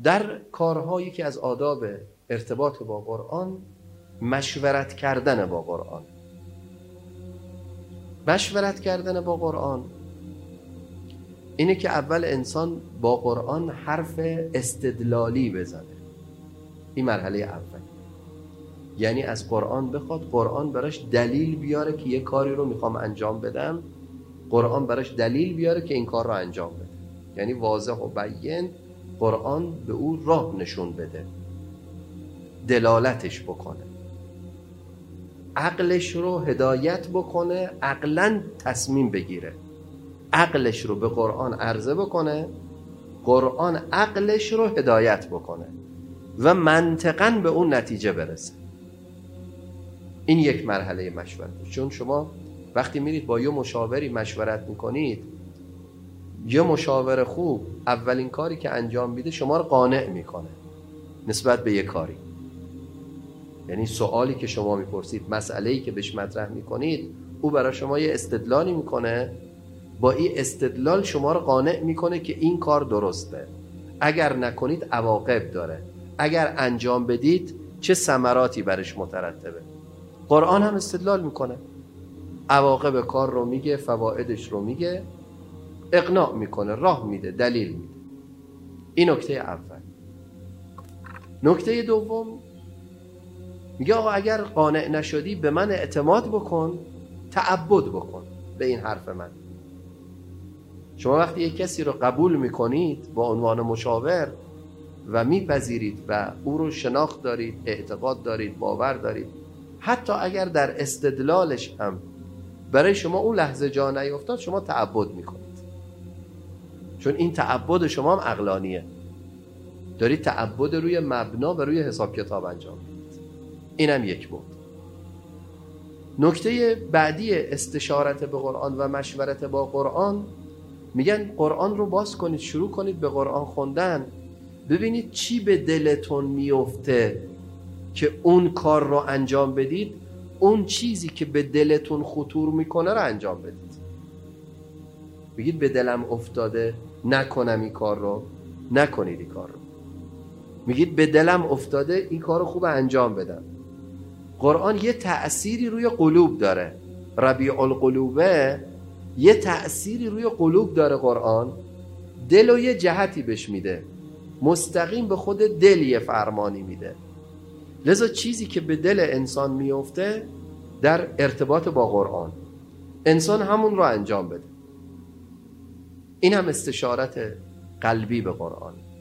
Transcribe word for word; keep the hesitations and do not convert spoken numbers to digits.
در کارهایی که از آداب ارتباط با قرآن مشورت کردن با قرآن. مشورت کردن با قرآن اینه که اول انسان با قرآن حرف استدلالی بزنه. این مرحله اول، یعنی از قرآن بخواد قرآن براش دلیل بیاره که یه کاری رو میخوام انجام بدم، قرآن براش دلیل بیاره که این کار رو انجام بده. یعنی واضح و بیان قرآن به او راه نشون بده، دلالتش بکنه، عقلش رو هدایت بکنه، عقلاً تصمیم بگیره، عقلش رو به قرآن عرضه بکنه، قرآن عقلش رو هدایت بکنه و منطقاً به اون نتیجه برسه. این یک مرحله مشورت. چون شما وقتی میرید با یه مشاوری مشورت میکنید، یه مشاور خوب اولین کاری که انجام میده شما رو قانع میکنه نسبت به یه کاری. یعنی سوالی که شما میپرسید، مسئله‌ای که بهش مطرح میکنید، او برای شما یه استدلالی میکنه، با این استدلال شما رو قانع میکنه که این کار درسته، اگر نکنید عواقب داره، اگر انجام بدید چه ثمراتی برش مترتبه. قرآن هم استدلال میکنه، عواقب کار رو میگه، فوایدش رو میگه، اقناع میکنه، راه میده، دلیل میده. این نکته اول. نکته دوم میگه آقا اگر قانع نشدی به من اعتماد بکن، تعبد بکن به این حرف من. شما وقتی یک کسی رو قبول میکنید با عنوان مشاور و میپذیرید و او رو شناخت دارید، اعتقاد دارید، باور دارید، حتی اگر در استدلالش هم برای شما اون لحظه جا نیفتاد، شما تعبد میکنید. چون این تعبد شما هم عقلانیه، دارید تعبد روی مبنا و روی حساب کتاب انجام میدید. اینم یک بود. نکته بعدی استشارت به قرآن و مشورت با قرآن، میگن قرآن رو باز کنید، شروع کنید به قرآن خوندن، ببینید چی به دلتون میفته که اون کار رو انجام بدید، اون چیزی که به دلتون خطور میکنه رو انجام بدید. بگید به دلم افتاده نکنم این کار رو، نکنید این کار رو. میگید به دلم افتاده این کار رو خوب انجام بدم. قرآن یه تأثیری روی قلوب داره، ربیع القلوبه، یه تأثیری روی قلوب داره قرآن، دل و یه جهتی بهش میده، مستقیم به خود دل یه فرمانی میده. لذا چیزی که به دل انسان میفته در ارتباط با قرآن، انسان همون رو انجام بده. این هم استشارت قلبی به قرآن.